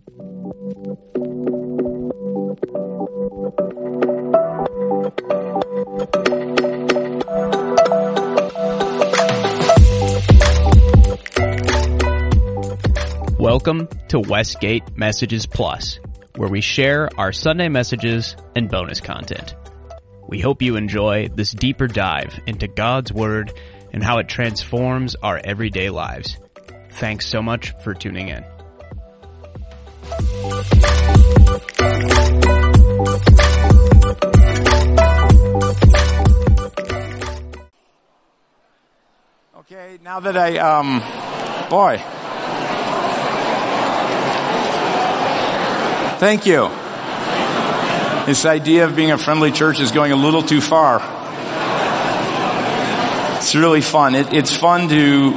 Welcome to Westgate Messages Plus, where we share our Sunday messages and bonus content. We hope you enjoy this deeper dive into God's Word and how it transforms our everyday lives. Thanks so much for tuning in. Okay, now that thank you. This idea of being a friendly church is going a little too far. It's really fun. It's fun to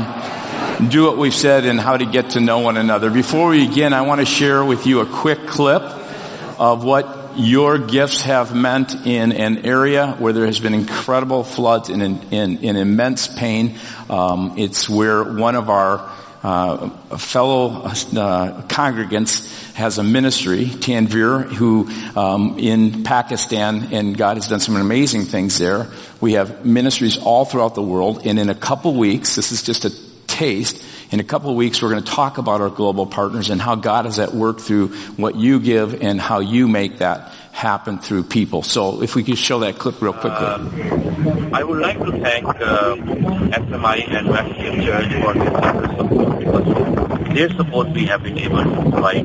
do what we've said and how to get to know one another. Before we begin, I want to share with you a quick clip of what your gifts have meant in an area where there has been incredible floods and in immense pain. It's where one of our fellow congregants has a ministry, Tanvir, who in Pakistan, and God has done some amazing things there. We have ministries all throughout the world, and in a couple weeks, this is just a taste, in a couple of weeks we're going to talk about our global partners and how God is at work through what you give and how you make that happen through people. So if we could show that clip real quickly. I would like to thank SMI and Westgate Church for this support, because their support we have been able to provide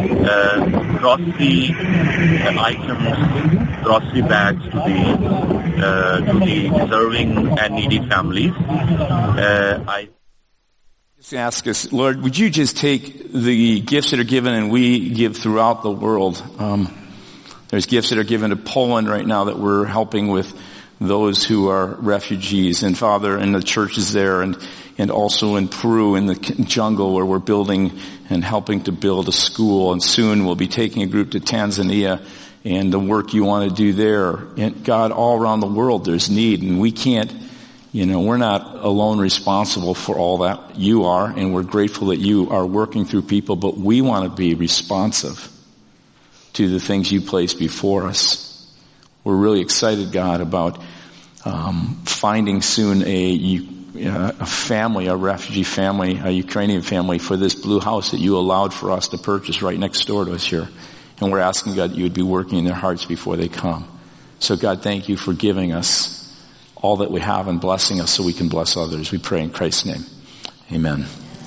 grocery items, grocery bags to the deserving and needy families. I just ask us, Lord, would you just take the gifts that are given and we give throughout the world? There's gifts that are given to Poland right now that we're helping with those who are refugees. And Father, in the churches there and also in Peru in the jungle where we're building and helping to build a school. And soon we'll be taking a group to Tanzania and the work you want to do there. And God, all around the world there's need, and we can't, we're not alone responsible for all that. You are, and we're grateful that you are working through people, but we want to be responsive to the things you place before us. We're really excited, God, about finding soon a family, a refugee family, a Ukrainian family for this blue house that you allowed for us to purchase right next door to us here. And we're asking, God, that you would be working in their hearts before they come. So, God, thank you for giving us all that we have and blessing us so we can bless others. We pray in Christ's name. Amen.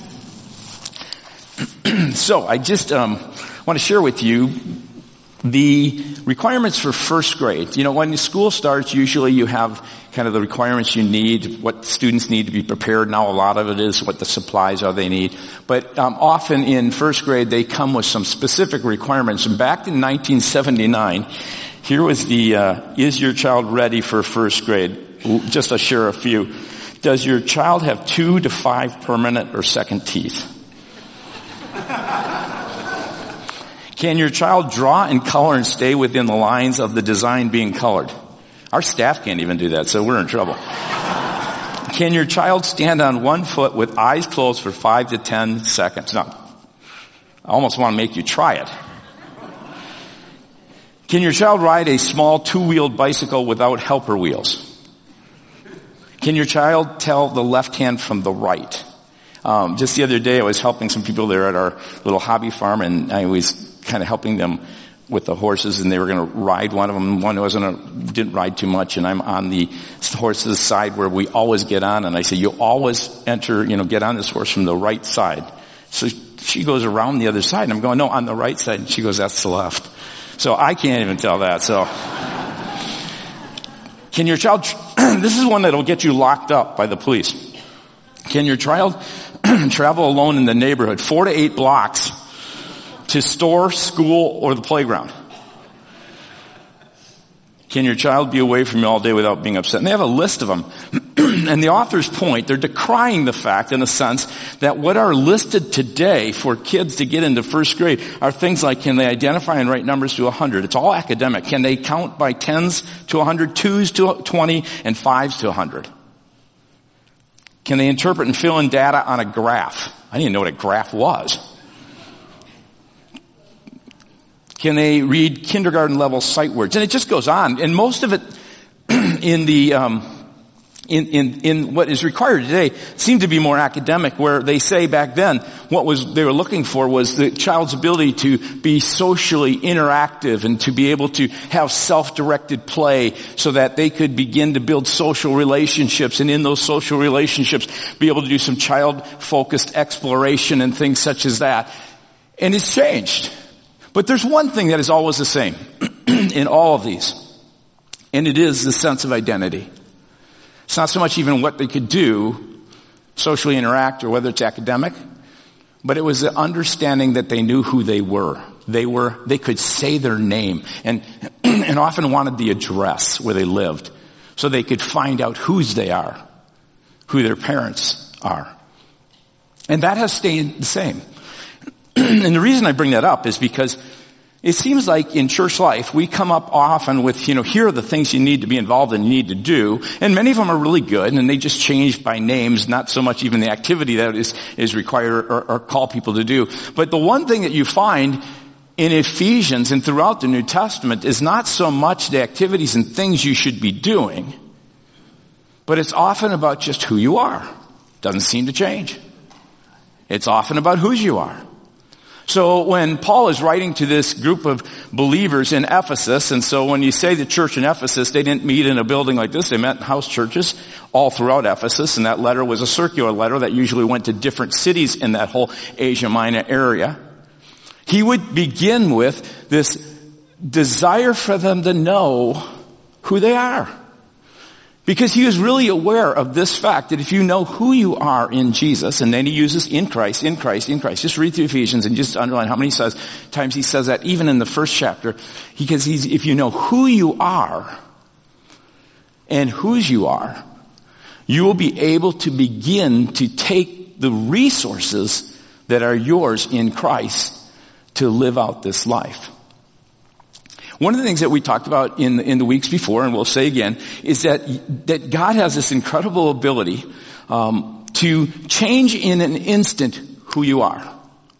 So I just want to share with you the requirements for first grade. When the school starts, usually you have kind of the requirements you need, what students need to be prepared. Now a lot of it is what the supplies are they need. But often in first grade they come with some specific requirements. And back in 1979, here was the, is your child ready for first grade? Just to share a few. Does your child have 2 to 5 permanent or second teeth? Can your child draw and color and stay within the lines of the design being colored? Our staff can't even do that, so we're in trouble. Can your child stand on one foot with eyes closed for 5 to 10 seconds? Now, I almost want to make you try it. Can your child ride a small 2-wheeled bicycle without helper wheels? Can your child tell the left hand from the right? Just the other day I was helping some people there at our little hobby farm, and I was kind of helping them with the horses, and they were going to ride one of them. One didn't ride too much, and I'm on the horse's side where we always get on, and I say, you always get on this horse from the right side. So she goes around the other side, and I'm going, no, on the right side. And she goes, that's the left. So I can't even tell that. So can your child, this is one that'll get you locked up by the police. Can your child travel alone in the neighborhood 4 to 8 blocks to store, school, or the playground? Can your child be away from you all day without being upset? And they have a list of them. And the author's point, they're decrying the fact, in a sense, that what are listed today for kids to get into first grade are things like, can they identify and write numbers to 100? It's all academic. Can they count by 10s to 100, 2s to 20, and 5s to 100? Can they interpret and fill in data on a graph? I didn't even know what a graph was. Can they read kindergarten level sight words? And it just goes on. And most of it in what is required today seemed to be more academic, where they say back then they were looking for was the child's ability to be socially interactive and to be able to have self-directed play so that they could begin to build social relationships, and in those social relationships be able to do some child-focused exploration and things such as that. And it's changed. But there's one thing that is always the same in all of these, and it is the sense of identity. It's not so much even what they could do, socially interact, or whether it's academic, but it was the understanding that they knew who they were. They could say their name and often wanted the address where they lived so they could find out whose they are, who their parents are. And that has stayed the same. And the reason I bring that up is because it seems like in church life, we come up often with, here are the things you need to be involved in, you need to do. And many of them are really good, and they just change by names, not so much even the activity that is required or call people to do. But the one thing that you find in Ephesians and throughout the New Testament is not so much the activities and things you should be doing, but it's often about just who you are. Doesn't seem to change. It's often about whose you are. So when Paul is writing to this group of believers in Ephesus, and so when you say the church in Ephesus, they didn't meet in a building like this, they met in house churches all throughout Ephesus, and that letter was a circular letter that usually went to different cities in that whole Asia Minor area. He would begin with this desire for them to know who they are. Because he was really aware of this fact that if you know who you are in Jesus, and then he uses in Christ, in Christ, in Christ. Just read through Ephesians and just underline how many times he says that, even in the first chapter. Because if you know who you are and whose you are, you will be able to begin to take the resources that are yours in Christ to live out this life. One of the things that we talked about in the weeks before, and we'll say again, is that God has this incredible ability to change in an instant who you are.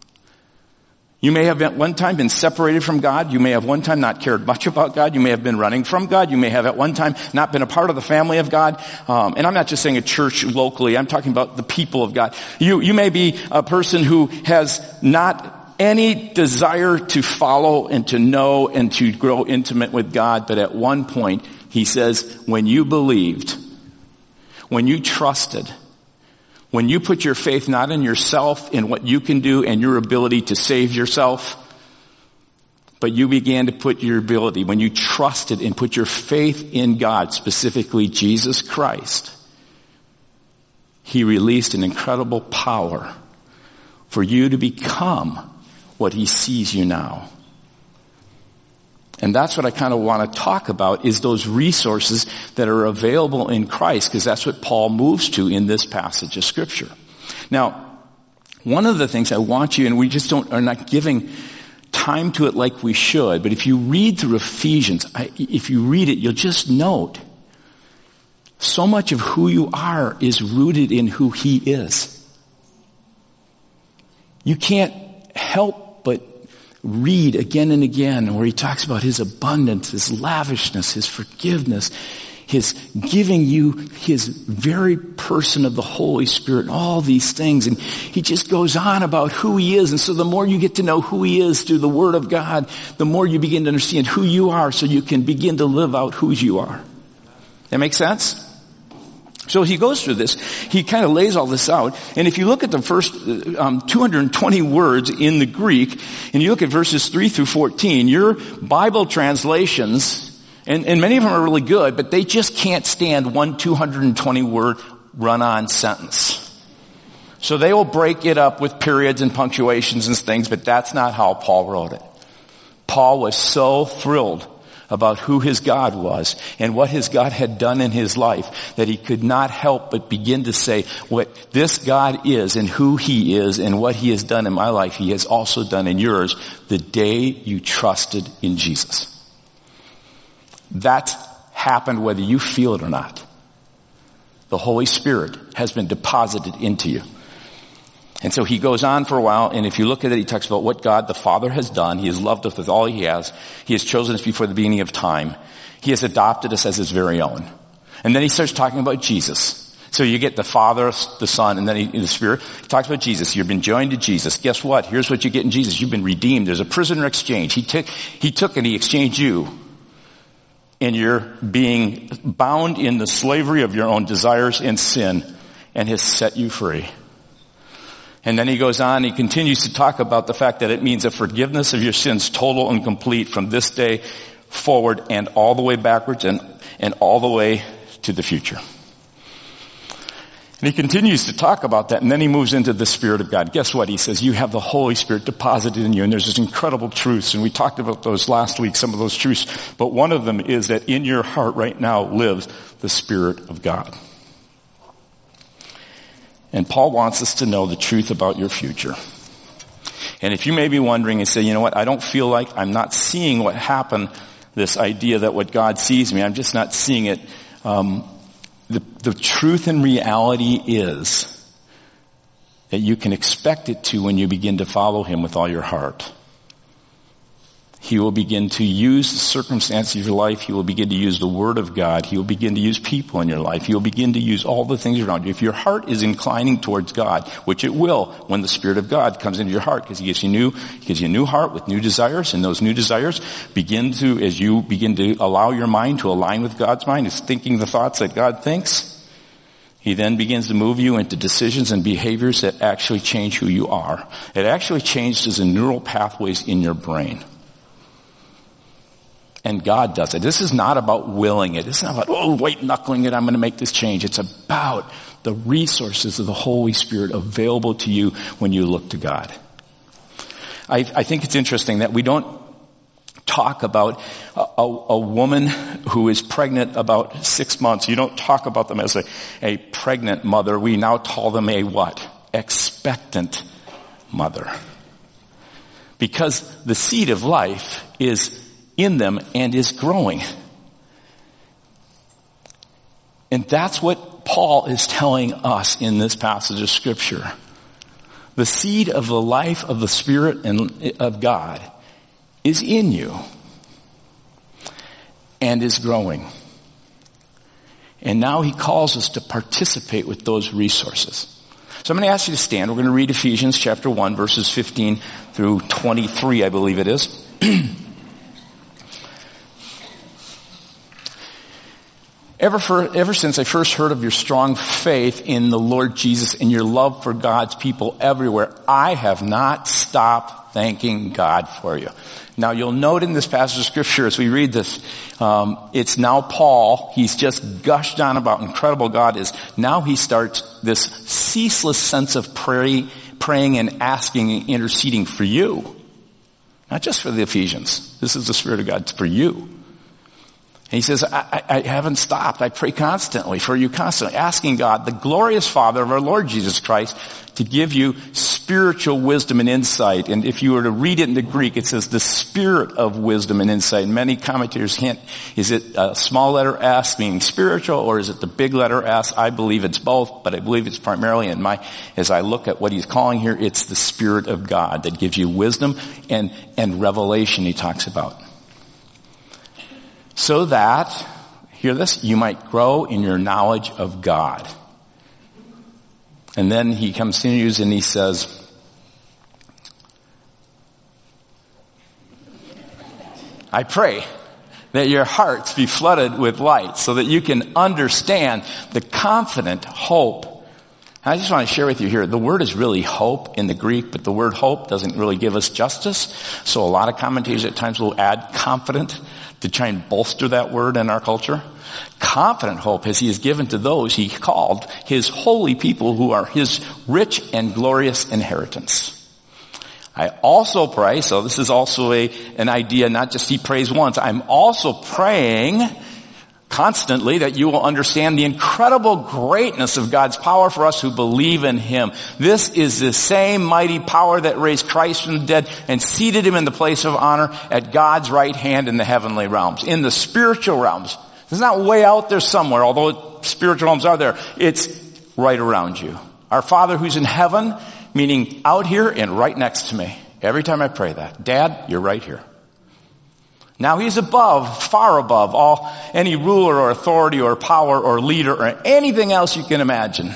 You may have at one time been separated from God. You may have one time not cared much about God. You may have been running from God. You may have at one time not been a part of the family of God. And I'm not just saying a church locally. I'm talking about the people of God. You may be a person who has not any desire to follow and to know and to grow intimate with God, but at one point, he says, when you believed, when you trusted, when you put your faith not in yourself, in what you can do and your ability to save yourself, but you began to put your ability, when you trusted and put your faith in God, specifically Jesus Christ, he released an incredible power for you to become what he sees you now. And that's what I kind of want to talk about, is those resources that are available in Christ, because that's what Paul moves to in this passage of Scripture. Now, one of the things I want you, and we just are not giving time to it like we should, but if you read through Ephesians, if you read it, you'll just note so much of who you are is rooted in who he is. You can't help but read again and again where he talks about his abundance, his lavishness, his forgiveness, his giving you his very person of the Holy Spirit, all these things. And he just goes on about who he is. And so the more you get to know who he is through the Word of God, the more you begin to understand who you are, so you can begin to live out whose you are. That make sense? So he goes through this. He kind of lays all this out. And if you look at the first 220 words in the Greek, and you look at verses 3 through 14, your Bible translations, and many of them are really good, but they just can't stand one 220-word run-on sentence. So they will break it up with periods and punctuations and things, but that's not how Paul wrote it. Paul was so thrilled about who his God was and what his God had done in his life that he could not help but begin to say, what this God is and who he is and what he has done in my life, he has also done in yours the day you trusted in Jesus. That happened whether you feel it or not. The Holy Spirit has been deposited into you. And so he goes on for a while, and if you look at it, he talks about what God the Father has done. He has loved us with all he has. He has chosen us before the beginning of time. He has adopted us as his very own. And then he starts talking about Jesus. So you get the Father, the Son, and then the Spirit. He talks about Jesus. You've been joined to Jesus. Guess what? Here's what you get in Jesus. You've been redeemed. There's a prisoner exchange. He took and he exchanged you. And you're being bound in the slavery of your own desires and sin, and has set you free. And then he goes on, he continues to talk about the fact that it means a forgiveness of your sins, total and complete, from this day forward and all the way backwards and all the way to the future. And he continues to talk about that, and then he moves into the Spirit of God. Guess what? He says, you have the Holy Spirit deposited in you, and there's this incredible truths, and we talked about those last week, some of those truths, but one of them is that in your heart right now lives the Spirit of God. And Paul wants us to know the truth about your future. And if you may be wondering and say, you know what, I don't feel like I'm not seeing what happened, this idea that what God sees me, I'm just not seeing it. The truth and reality is that you can expect it to when you begin to follow him with all your heart. He will begin to use the circumstances of your life. He will begin to use the Word of God. He will begin to use people in your life. He will begin to use all the things around you. If your heart is inclining towards God, which it will when the Spirit of God comes into your heart, because he gives you a new heart with new desires, and those new desires as you begin to allow your mind to align with God's mind, is thinking the thoughts that God thinks. He then begins to move you into decisions and behaviors that actually change who you are. It actually changes the neural pathways in your brain. And God does it. This is not about willing it. It's not about, white knuckling it, I'm going to make this change. It's about the resources of the Holy Spirit available to you when you look to God. I think it's interesting that we don't talk about a woman who is pregnant about 6 months. You don't talk about them as a pregnant mother. We now call them a what? Expectant mother. Because the seed of life is in them and is growing. And that's what Paul is telling us in this passage of Scripture. The seed of the life of the Spirit and of God is in you and is growing. And now he calls us to participate with those resources. So I'm going to ask you to stand. We're going to read Ephesians chapter 1, verses 15 through 23, I believe it is. Ever since I first heard of your strong faith in the Lord Jesus and your love for God's people everywhere, I have not stopped thanking God for you. Now you'll note in this passage of Scripture as we read this, it's now Paul. He's just gushed on about how incredible God is. Now he starts this ceaseless sense of praying and asking and interceding for you. Not just for the Ephesians. This is the Spirit of God. It's for you. And he says, I haven't stopped. I pray constantly for you, constantly asking God, the glorious Father of our Lord Jesus Christ, to give you spiritual wisdom and insight. And if you were to read it in the Greek, it says the spirit of wisdom and insight. And many commentators hint, is it a small letter S meaning spiritual, or is it the big letter S? I believe it's both, but I believe it's primarily as I look at what he's calling here, it's the Spirit of God that gives you wisdom and revelation he talks about. So that, hear this, you might grow in your knowledge of God. And then he continues and he says, I pray that your hearts be flooded with light so that you can understand the confident hope. And I just want to share with you here, the word is really hope in the Greek, but the word hope doesn't really give us justice. So a lot of commentators at times will add confident to try and bolster that word in our culture. Confident hope as he is given to those he called his holy people who are his rich and glorious inheritance. I also pray, so this is also an idea, not just he prays once, I'm also praying constantly that you will understand the incredible greatness of God's power for us who believe in him. This is the same mighty power that raised Christ from the dead and seated him in the place of honor at God's right hand in the heavenly realms, in the spiritual realms. It's not way out there somewhere, although spiritual realms are there. It's right around you. Our Father who's in heaven meaning out here and right next to me. Every time I pray that, Dad, you're right here. Now he's above, far above any ruler or authority or power or leader or anything else you can imagine.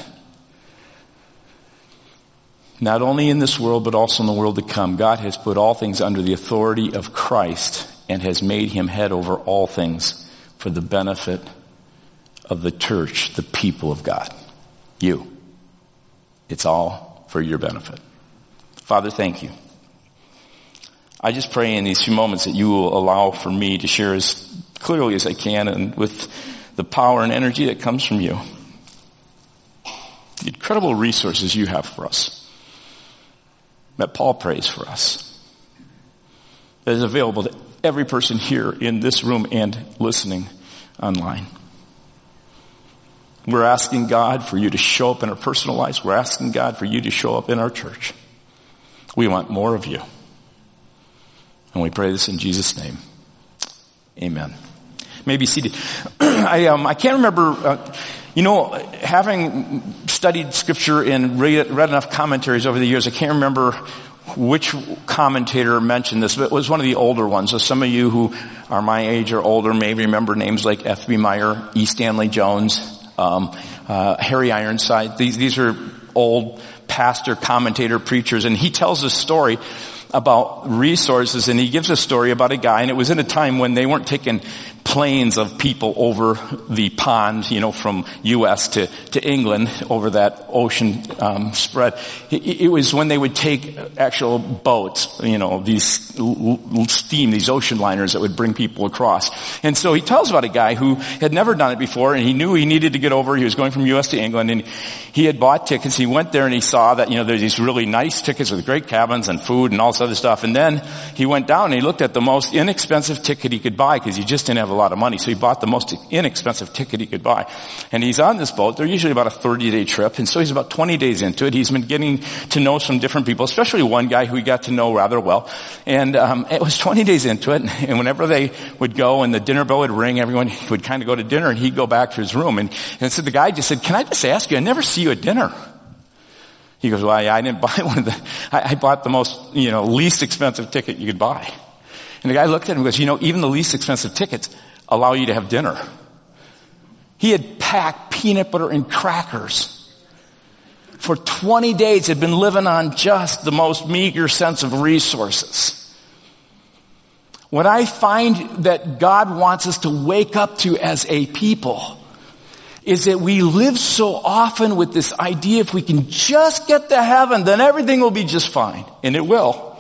Not only in this world, but also in the world to come. God has put all things under the authority of Christ and has made him head over all things for the benefit of the church, the people of God. You. It's all for your benefit. Father, thank you. I just pray in these few moments that you will allow for me to share as clearly as I can and with the power and energy that comes from you. The incredible resources you have for us, that Paul prays for us, that is available to every person here in this room and listening online. We're asking God for you to show up in our personal lives. We're asking God for you to show up in our church. We want more of you. And we pray this in Jesus' name. Amen. You may be seated. I can't remember, having studied scripture and read enough commentaries over the years, I can't remember which commentator mentioned this, but it was one of the older ones. So some of you who are my age or older may remember names like F.B. Meyer, E. Stanley Jones, Harry Ironside. These are old pastor, commentator, preachers, and he tells a story about resources, and he gives a story about a guy, and it was in a time when they weren't taking planes of people over the pond, from U.S. to England over that ocean spread. It was when they would take actual boats, these ocean liners that would bring people across. And so he tells about a guy who had never done it before, and he knew he needed to get over. He was going from U.S. to England, and he had bought tickets. He went there and he saw that, there's these really nice tickets with great cabins and food and all this other stuff. And then he went down and he looked at the most inexpensive ticket he could buy because he just didn't have a lot of money. So he bought the most inexpensive ticket he could buy. And he's on this boat. They're usually about a 30-day trip. And so he's about 20 days into it. He's been getting to know some different people, especially one guy who he got to know rather well. And it was 20 days into it. And whenever they would go and the dinner bell would ring, everyone would kind of go to dinner and he'd go back to his room. And so the guy just said, "Can I just ask you, I never see you at dinner." He goes, "Well, I didn't buy one of I bought the most, least expensive ticket you could buy." And the guy looked at him and goes, "Even the least expensive tickets allow you to have dinner." He had packed peanut butter and crackers. For 20 days had been living on just the most meager sense of resources. What I find that God wants us to wake up to as a people is that we live so often with this idea, if we can just get to heaven, then everything will be just fine. And it will.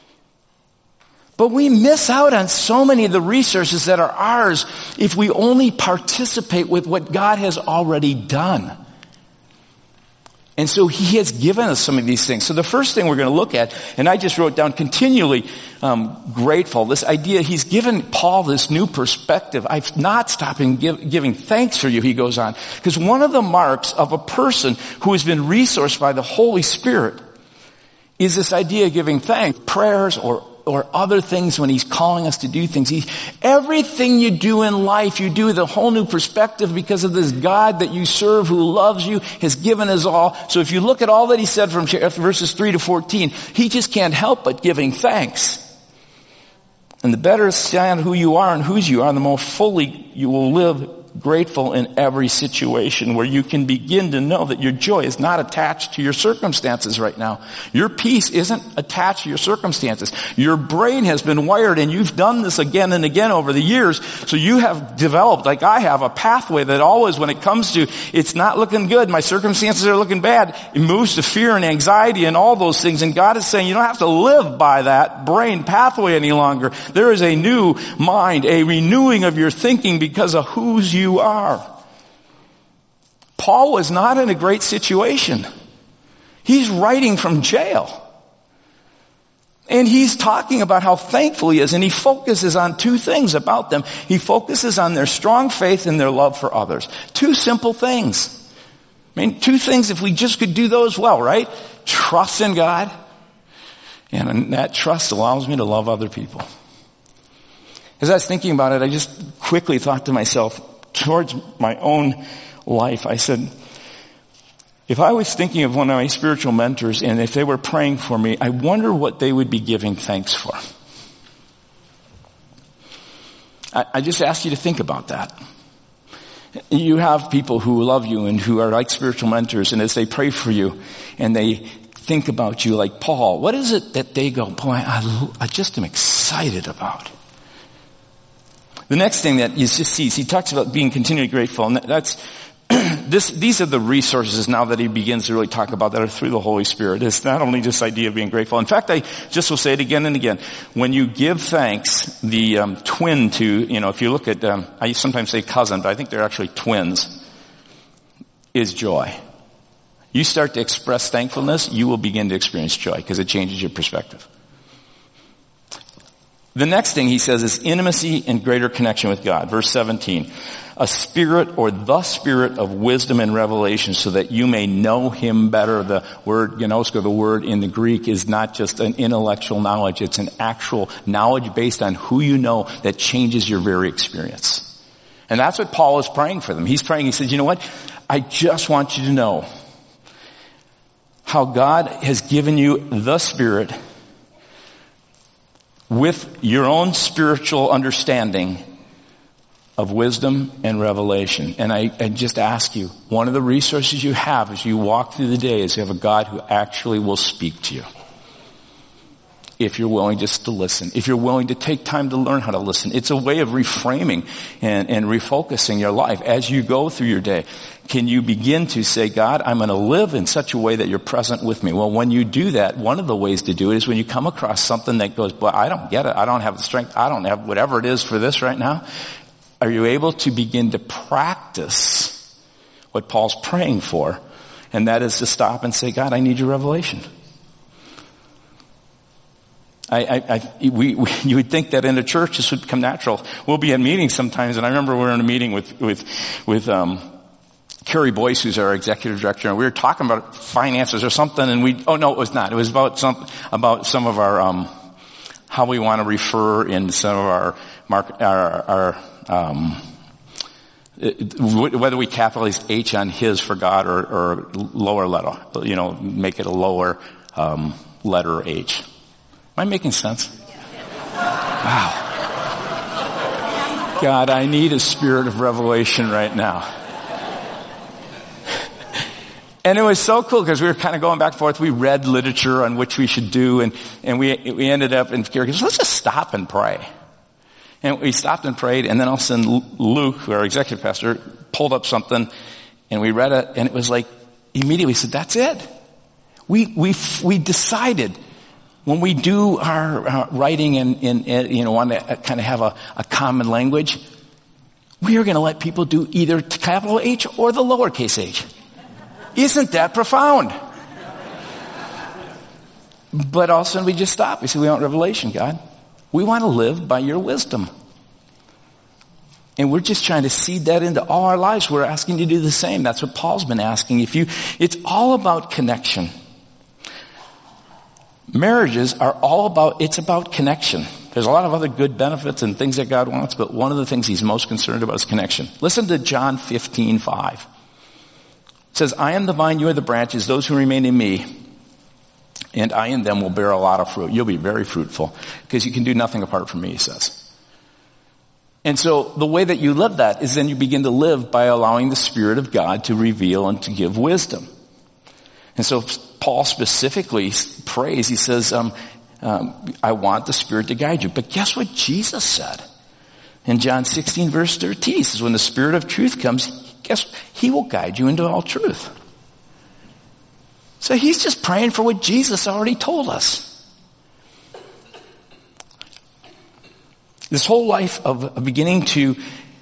But we miss out on so many of the resources that are ours if we only participate with what God has already done. And so he has given us some of these things. So the first thing we're going to look at, and I just wrote down continually grateful, this idea, he's given Paul this new perspective. I've not stopped giving thanks for you, he goes on. Because one of the marks of a person who has been resourced by the Holy Spirit is this idea of giving thanks. Prayers or other things when he's calling us to do things. Everything you do in life, you do with a whole new perspective because of this God that you serve who loves you, has given us all. So if you look at all that he said from verses 3 to 14, he just can't help but giving thanks. And the better understand who you are and whose you are, the more fully you will live grateful in every situation, where you can begin to know that your joy is not attached to your circumstances right now. Your peace isn't attached to your circumstances. Your brain has been wired, and you've done this again and again over the years, so you have developed, like I have, a pathway that always, when it comes to, it's not looking good, my circumstances are looking bad, it moves to fear and anxiety and all those things, and God is saying you don't have to live by that brain pathway any longer. There is a new mind, a renewing of your thinking because of whose you are. Paul was not in a great situation. He's writing from jail. And he's talking about how thankful he is, and he focuses on two things about them. He focuses on their strong faith and their love for others. Two simple things. Two things, if we just could do those well, right? Trust in God, and that trust allows me to love other people. As I was thinking about it, I just quickly thought to myself, towards my own life, I said, If I was thinking of one of my spiritual mentors and if they were praying for me, I wonder what they would be giving thanks for. I just ask you to think about that. You have people who love you and who are like spiritual mentors, and as they pray for you and they think about you like Paul, what is it that they go, boy, I just am excited about? The next thing that you just see, he talks about being continually grateful, and that's these are the resources now that he begins to really talk about that are through the Holy Spirit. It's not only this idea of being grateful. In fact, I just will say it again and again. When you give thanks, the twin to, if you look at, I sometimes say cousin, but I think they're actually twins, is joy. You start to express thankfulness, you will begin to experience joy because it changes your perspective. The next thing he says is intimacy and greater connection with God. Verse 17. A spirit or the spirit of wisdom and revelation so that you may know him better. The word gnosko, the word in the Greek, is not just an intellectual knowledge. It's an actual knowledge based on who you know that changes your very experience. And that's what Paul is praying for them. He's praying, he says, you know what? I just want you to know how God has given you the Spirit with your own spiritual understanding of wisdom and revelation. And I just ask you, one of the resources you have as you walk through the day is you have a God who actually will speak to you. If you're willing just to listen. If you're willing to take time to learn how to listen. It's a way of reframing and refocusing your life as you go through your day. Can you begin to say, God, I'm going to live in such a way that you're present with me? Well, when you do that, one of the ways to do it is when you come across something that goes, well, I don't get it. I don't have the strength. I don't have whatever it is for this right now. Are you able to begin to practice what Paul's praying for? And that is to stop and say, God, I need your revelation. You would think that in a church this would become natural. We'll be in meetings sometimes, and I remember we were in a meeting with Carrie Boyce, who's our executive director, and we were talking about finances or something, and it was not. It was about some of our how we want to refer in some of our whether we capitalize H on his for God or lower letter, make it a lower letter H. Am I making sense? Wow. God, I need a spirit of revelation right now. And it was so cool because we were kind of going back and forth. We read literature on which we should do, and we ended up in Gary goes, let's just stop and pray. And we stopped and prayed, and then all of a sudden Luke, our executive pastor, pulled up something, and we read it, and it was like, immediately we said, that's it. We decided when we do our writing and want to kind of have a common language, we are going to let people do either capital H or the lowercase h. Isn't that profound? But all of a sudden we just stopped. We said, we want revelation, God. We want to live by your wisdom. And we're just trying to seed that into all our lives. We're asking you to do the same. That's what Paul's been asking. It's all about connection. Marriages are it's about connection. There's a lot of other good benefits and things that God wants, but one of the things he's most concerned about is connection. Listen to John 15:5. It says, I am the vine, you are the branches, those who remain in me, and I in them will bear a lot of fruit. You'll be very fruitful, because you can do nothing apart from me, he says. And so the way that you live that is then you begin to live by allowing the Spirit of God to reveal and to give wisdom. And so Paul specifically prays, he says, I want the Spirit to guide you. But guess what Jesus said? In John 16 verse 13, he says, when the Spirit of truth comes, he will guide you into all truth. So he's just praying for what Jesus already told us. This whole life of beginning to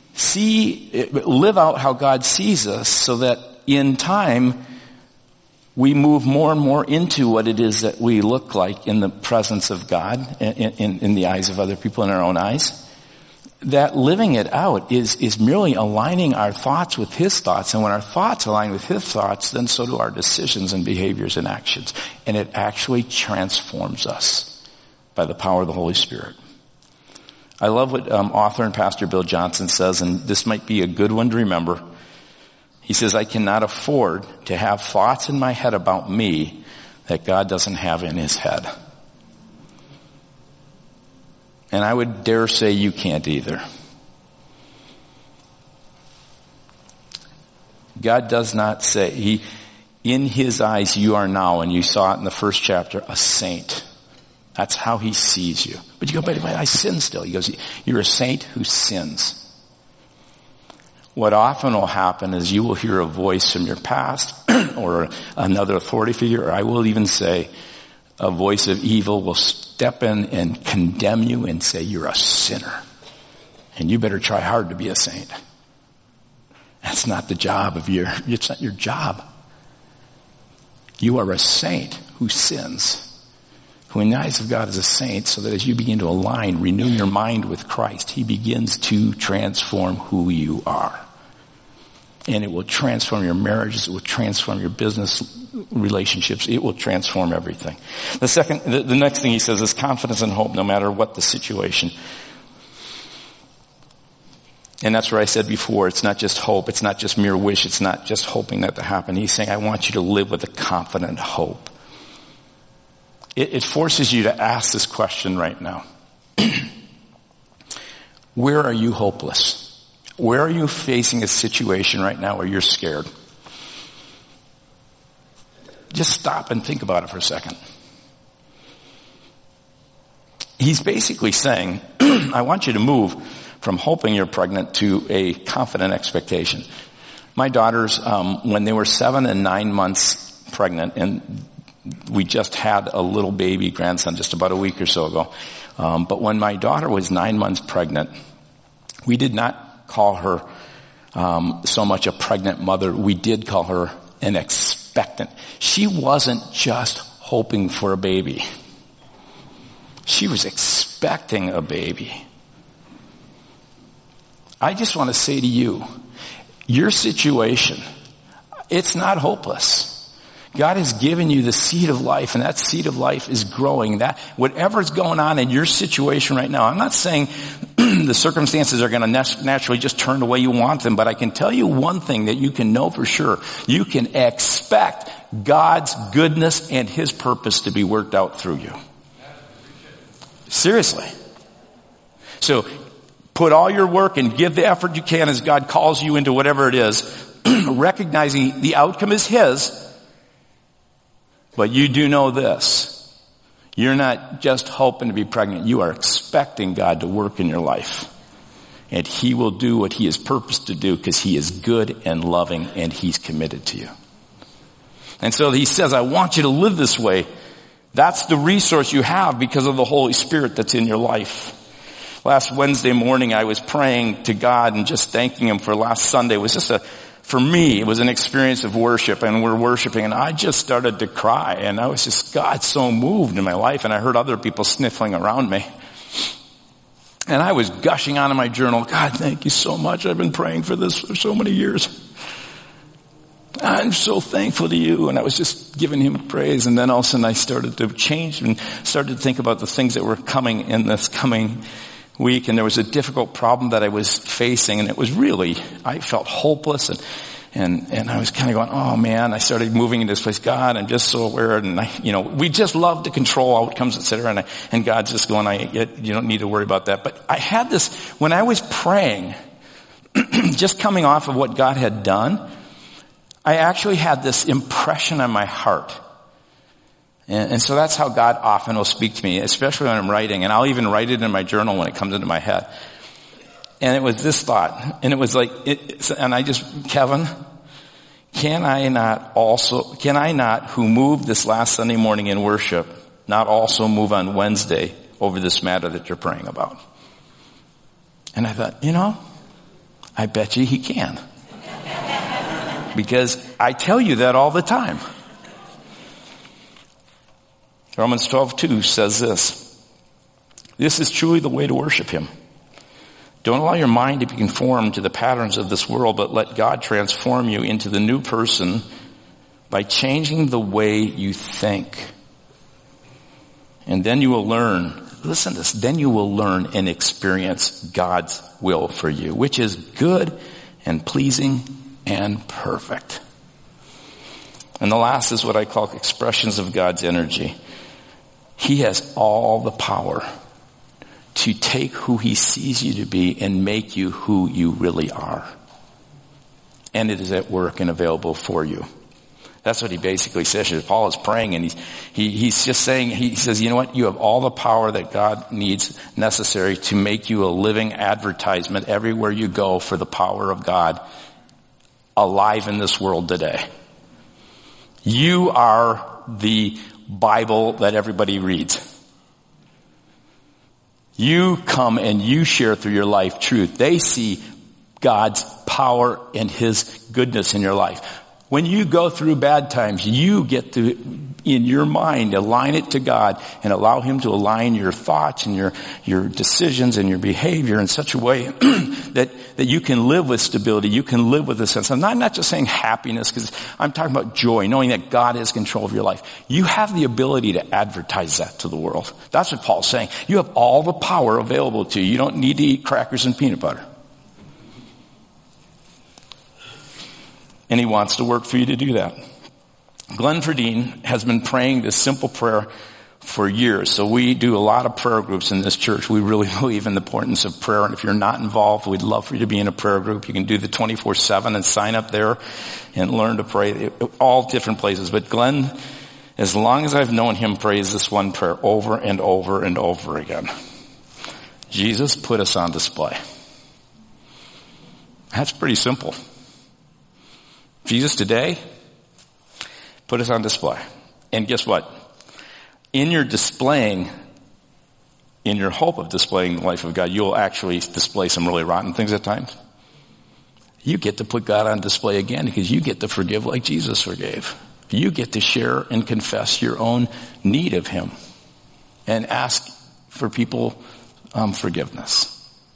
live out how God sees us so that in time we move more and more into what it is that we look like in the presence of God, in the eyes of other people, in our own eyes. That living it out is merely aligning our thoughts with his thoughts. And when our thoughts align with his thoughts, then so do our decisions and behaviors and actions. And it actually transforms us by the power of the Holy Spirit. I love what author and pastor Bill Johnson says, and this might be a good one to remember. He says, I cannot afford to have thoughts in my head about me that God doesn't have in his head. And I would dare say you can't either. God does not say, in his eyes you are now, and you saw it in the first chapter, a saint. That's how he sees you. But you go, but I sin still. He goes, you're a saint who sins. What often will happen is you will hear a voice from your past or another authority figure, or I will even say a voice of evil will step in and condemn you and say you're a sinner. And you better try hard to be a saint. That's not the job it's not your job. You are a saint who sins, who in the eyes of God is a saint, so that as you begin to align, renew your mind with Christ, he begins to transform who you are. And it will transform your marriages, it will transform your business relationships, it will transform everything. The next thing he says is confidence and hope no matter what the situation. And that's where I said before, it's not just hope, it's not just mere wish, it's not just hoping that to happen. He's saying, I want you to live with a confident hope. It forces you to ask this question right now. Where are you hopeless? Where are you facing a situation right now where you're scared? Just stop and think about it for a second. He's basically saying, I want you to move from hoping you're pregnant to a confident expectation. My daughters, when they were 7 and 9 months pregnant, and we just had a little baby grandson just about a week or so ago. But when my daughter was 9 months pregnant, we did not call her so much a pregnant mother. We did call her an expectant. She wasn't just hoping for a baby. She was expecting a baby. I just want to say to you, your situation, it's not hopeless. God has given you the seed of life, and that seed of life is growing. That whatever's going on in your situation right now, I'm not saying the circumstances are going to naturally just turn the way you want them, but I can tell you one thing that you can know for sure. You can expect God's goodness and his purpose to be worked out through you. Seriously. So put all your work and give the effort you can as God calls you into whatever it is, recognizing the outcome is his. But you do know this. You're not just hoping to be pregnant. You are expecting God to work in your life. And he will do what he has purposed to do because he is good and loving and he's committed to you. And so he says, I want you to live this way. That's the resource you have because of the Holy Spirit that's in your life. Last Wednesday morning, I was praying to God and just thanking him for last Sunday. It was just for me, it was an experience of worship, and we're worshiping, and I just started to cry, and I was just, God, so moved in my life, and I heard other people sniffling around me. And I was gushing on in my journal, God, thank you so much. I've been praying for this for so many years. I'm so thankful to you. And I was just giving him praise, and then all of a sudden I started to change and started to think about the things that were coming in this coming week, and there was a difficult problem that I was facing, and it was really, I felt hopeless, and I was kind of going, oh man, I started moving into this place, God, I'm just so aware, and we just love to control outcomes, etc., and God's just going, you don't need to worry about that. But I had this, when I was praying, just coming off of what God had done, I actually had this impression on my heart. And so that's how God often will speak to me, especially when I'm writing. And I'll even write it in my journal when it comes into my head. And it was this thought. And it was like, Kevin, can I not, who moved this last Sunday morning in worship, not also move on Wednesday over this matter that you're praying about? And I thought, I bet you he can. Because I tell you that all the time. Romans 12:2 says this. This is truly the way to worship him. Don't allow your mind to be conformed to the patterns of this world, but let God transform you into the new person by changing the way you think. And then you will learn, listen to this, then you will learn and experience God's will for you, which is good and pleasing and perfect. And the last is what I call expressions of God's energy. He has all the power to take who he sees you to be and make you who you really are. And it is at work and available for you. That's what he basically says. Paul is praying and he's just saying, he says, you know what? You have all the power that God needs necessary to make you a living advertisement everywhere you go for the power of God alive in this world today. You are the Bible that everybody reads. You come and you share through your life truth. They see God's power and his goodness in your life. When you go through bad times, you get to, in your mind, align it to God and allow him to align your thoughts and your decisions and your behavior in such a way that you can live with stability. You can live with a sense. I'm not just saying happiness, because I'm talking about joy, knowing that God has control of your life. You have the ability to advertise that to the world. That's what Paul's saying. You have all the power available to you. You don't need to eat crackers and peanut butter. And he wants to work for you to do that. Glenn Verdeen has been praying this simple prayer for years. So we do a lot of prayer groups in this church. We really believe in the importance of prayer. And if you're not involved, we'd love for you to be in a prayer group. You can do the 24/7 and sign up there and learn to pray. All different places. But Glenn, as long as I've known him, prays this one prayer over and over and over again. Jesus, put us on display. That's pretty simple. Jesus, today, put us on display. And guess what? In your displaying, in your hope of displaying the life of God, you'll actually display some really rotten things at times. You get to put God on display again because you get to forgive like Jesus forgave. You get to share and confess your own need of him and ask for people forgiveness.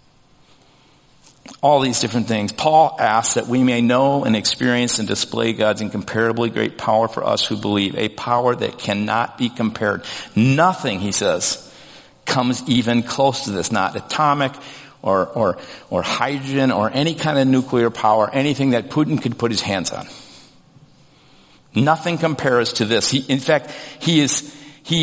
All these different things. Paul asks that we may know and experience and display God's incomparably great power for us who believe, a power that cannot be compared. Nothing, he says, comes even close to this. Not atomic or hydrogen or any kind of nuclear power, anything that Putin could put his hands on. Nothing compares to this. In fact, he is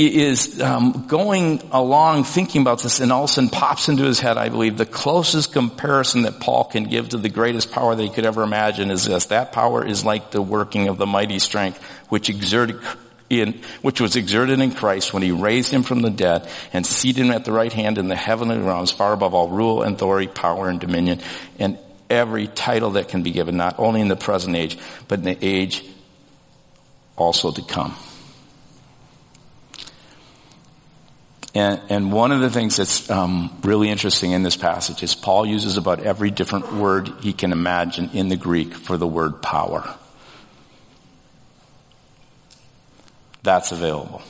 going along thinking about this, and all of a sudden pops into his head, I believe, the closest comparison that Paul can give to the greatest power that he could ever imagine is this. That power is like the working of the mighty strength which was exerted in Christ when he raised him from the dead and seated him at the right hand in the heavenly realms, far above all rule and authority, power and dominion, and every title that can be given, not only in the present age, but in the age also to come. And one of the things that's really interesting in this passage is Paul uses about every different word he can imagine in the Greek for the word power. That's available.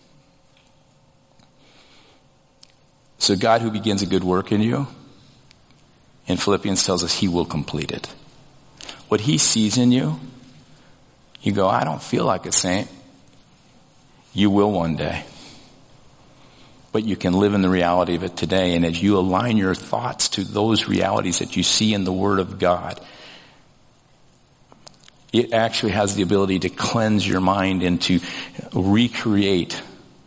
So God, who begins a good work in you, in Philippians tells us he will complete it. What he sees in you, you go, I don't feel like a saint. You will one day. But you can live in the reality of it today. And as you align your thoughts to those realities that you see in the Word of God, it actually has the ability to cleanse your mind and to recreate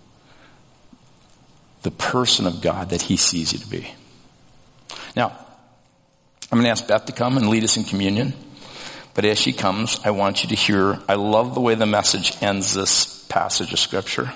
the person of God that he sees you to be. Now, I'm going to ask Beth to come and lead us in communion. But as she comes, I want you to hear, I love the way the Message ends this passage of Scripture.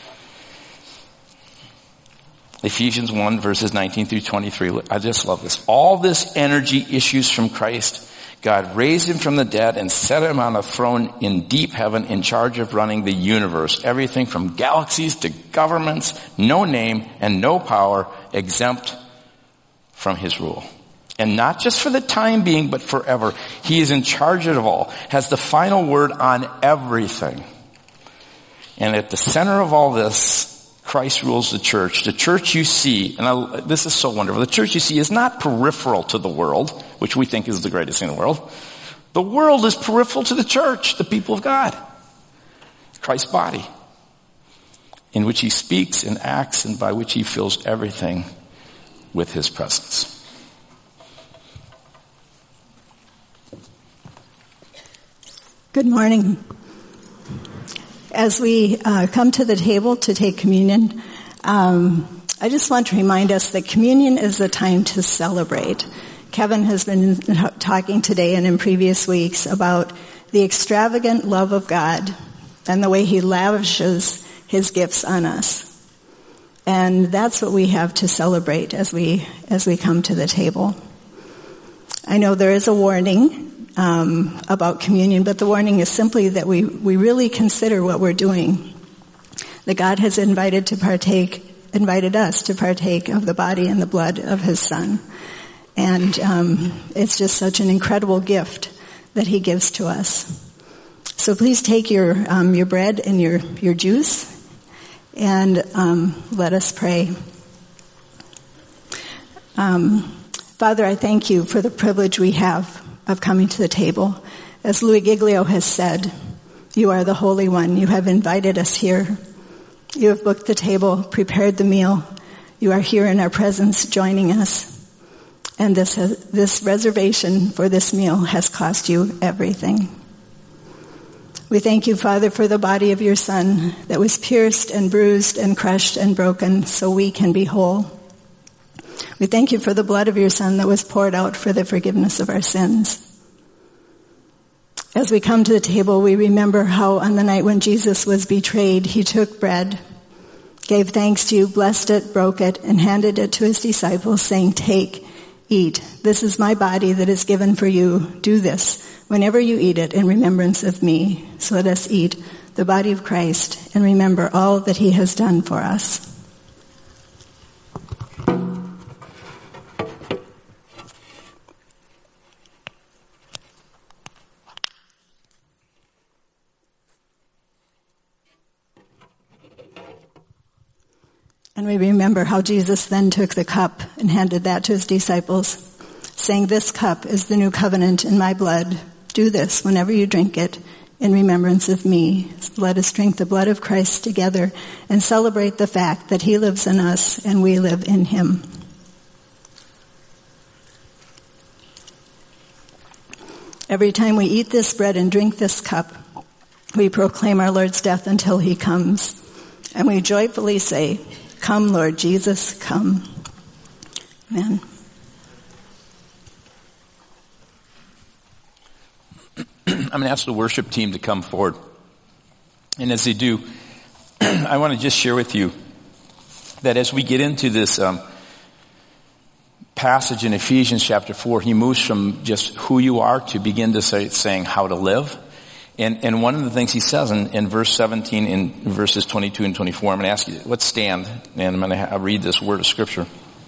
Ephesians 1 verses 19 through 23. I just love this. All this energy issues from Christ. God raised him from the dead and set him on a throne in deep heaven in charge of running the universe. Everything from galaxies to governments, no name and no power exempt from his rule. And not just for the time being, but forever. He is in charge of all, has the final word on everything. And at the center of all this, Christ rules the church. The church you see, and this is so wonderful, the church you see is not peripheral to the world, which we think is the greatest thing in the world. The world is peripheral to the church, the people of God. Christ's body, in which he speaks and acts and by which he fills everything with his presence. Good morning. As we come to the table to take communion, I just want to remind us that communion is a time to celebrate. Kevin has been talking today and in previous weeks about the extravagant love of God and the way He lavishes His gifts on us. And that's what we have to celebrate as we come to the table. I know there is a warning about communion, but the warning is simply that we really consider what we're doing. That God has invited us to partake of the body and the blood of His Son. And it's just such an incredible gift that He gives to us. So please take your bread and your juice, and let us pray. Father, I thank You for the privilege we have of coming to the table. As Louis Giglio has said, You are the Holy One. You have invited us here. You have booked the table, prepared the meal. You are here in our presence joining us. And this reservation for this meal has cost You everything. We thank You, Father, for the body of Your Son that was pierced and bruised and crushed and broken so we can be whole. We thank You for the blood of Your Son that was poured out for the forgiveness of our sins. As we come to the table, we remember how on the night when Jesus was betrayed, He took bread, gave thanks to You, blessed it, broke it, and handed it to His disciples, saying, "Take, eat. This is My body that is given for you. Do this whenever you eat it in remembrance of Me." So let us eat the body of Christ and remember all that He has done for us. And we remember how Jesus then took the cup and handed that to His disciples, saying, "This cup is the new covenant in My blood. Do this whenever you drink it in remembrance of Me." So let us drink the blood of Christ together and celebrate the fact that He lives in us and we live in Him. Every time we eat this bread and drink this cup, we proclaim our Lord's death until He comes. And we joyfully say, "Come, Lord Jesus, come." Amen. I'm going to ask the worship team to come forward. And as they do, I want to just share with you that as we get into this passage in Ephesians chapter 4, he moves from just who you are to begin to saying how to live. And one of the things he says in verse 17, in verses 22 and 24, I'm going to ask you, let's stand, and I'm going to read this word of Scripture.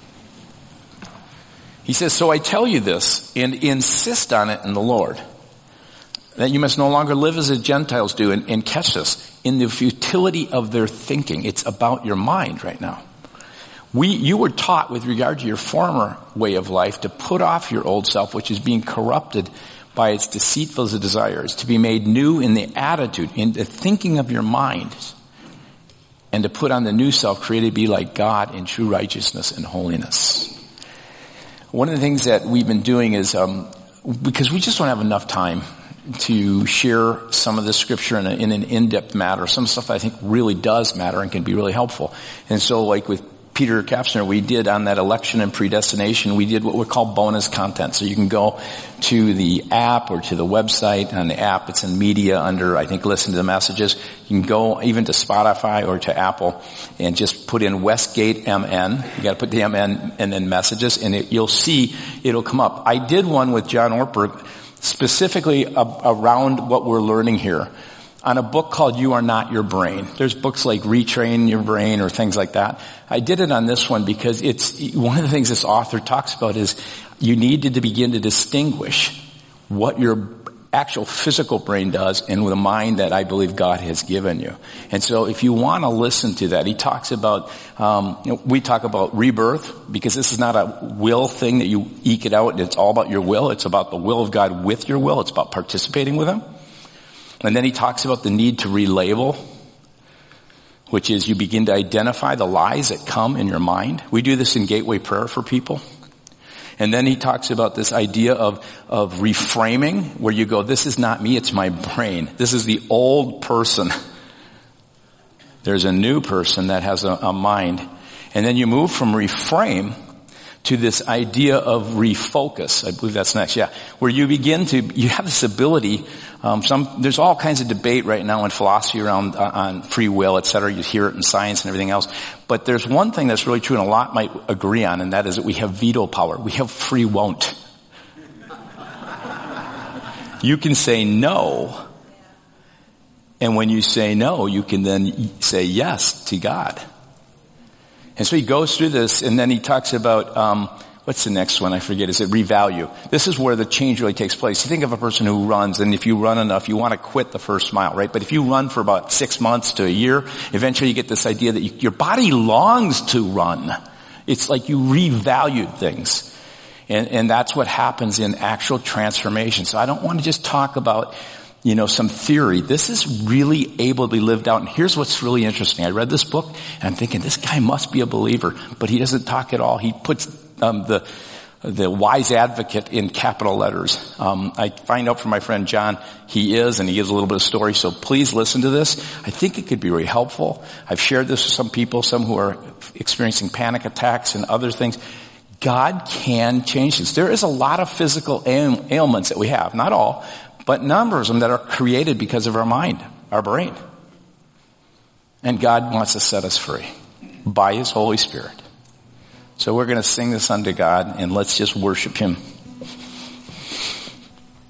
He says, "So I tell you this, and insist on it in the Lord, that you must no longer live as the Gentiles do," and catch this, "in the futility of their thinking." It's about your mind right now. You were taught with regard to your former way of life to put off your old self, which is being corrupted by its deceitful desires, to be made new in the attitude, in the thinking of your mind, and to put on the new self created to be like God in true righteousness and holiness. One of the things that we've been doing is, because we just don't have enough time to share some of the Scripture in an in-depth matter, some stuff that I think really does matter and can be really helpful. And so like with Peter Kapsner, we did on that election and predestination, we did what we call bonus content. So you can go to the app or to the website. On the app, it's in media under, I think, listen to the messages. You can go even to Spotify or to Apple and just put in Westgate MN. You got to put the MN and then messages, and you'll see it'll come up. I did one with John Ortberg specifically around what we're learning here on a book called You Are Not Your Brain. There's books like Retrain Your Brain or things like that. I did it on this one because it's one of the things this author talks about is you need to begin to distinguish what your actual physical brain does and the mind that I believe God has given you. And so if you want to listen to that, he talks about, we talk about rebirth, because this is not a will thing that you eke it out and it's all about your will. It's about the will of God with your will. It's about participating with Him. And then he talks about the need to relabel, which is you begin to identify the lies that come in your mind. We do this in Gateway Prayer for people. And then he talks about this idea of reframing, where you go, this is not me, it's my brain. This is the old person. There's a new person that has a mind. And then you move from reframe to this idea of refocus. I believe that's next, yeah. Where you have this ability, there's all kinds of debate right now in philosophy around, on free will, et cetera. You hear it in science and everything else. But there's one thing that's really true and a lot might agree on, and that is that we have veto power. We have free won't. You can say no, and when you say no, you can then say yes to God. And so he goes through this, and then he talks about, what's the next one? I forget. Is it revalue? This is where the change really takes place. You think of a person who runs, and if you run enough, you want to quit the first mile, right? But if you run for about 6 months to a year, eventually you get this idea that your body longs to run. It's like you revalue things. And that's what happens in actual transformation. So I don't want to just talk about, some theory. This is really able to be lived out. And here's what's really interesting. I read this book and I'm thinking, this guy must be a believer, but he doesn't talk at all. He puts, the wise advocate in capital letters. I find out from my friend John, he is, and he gives a little bit of story. So please listen to this. I think it could be really helpful. I've shared this with some people, some who are experiencing panic attacks and other things. God can change this. There is a lot of physical ailments that we have. Not all, but numbers of them that are created because of our mind, our brain. And God wants to set us free by His Holy Spirit. So we're going to sing this unto God, and let's just worship Him.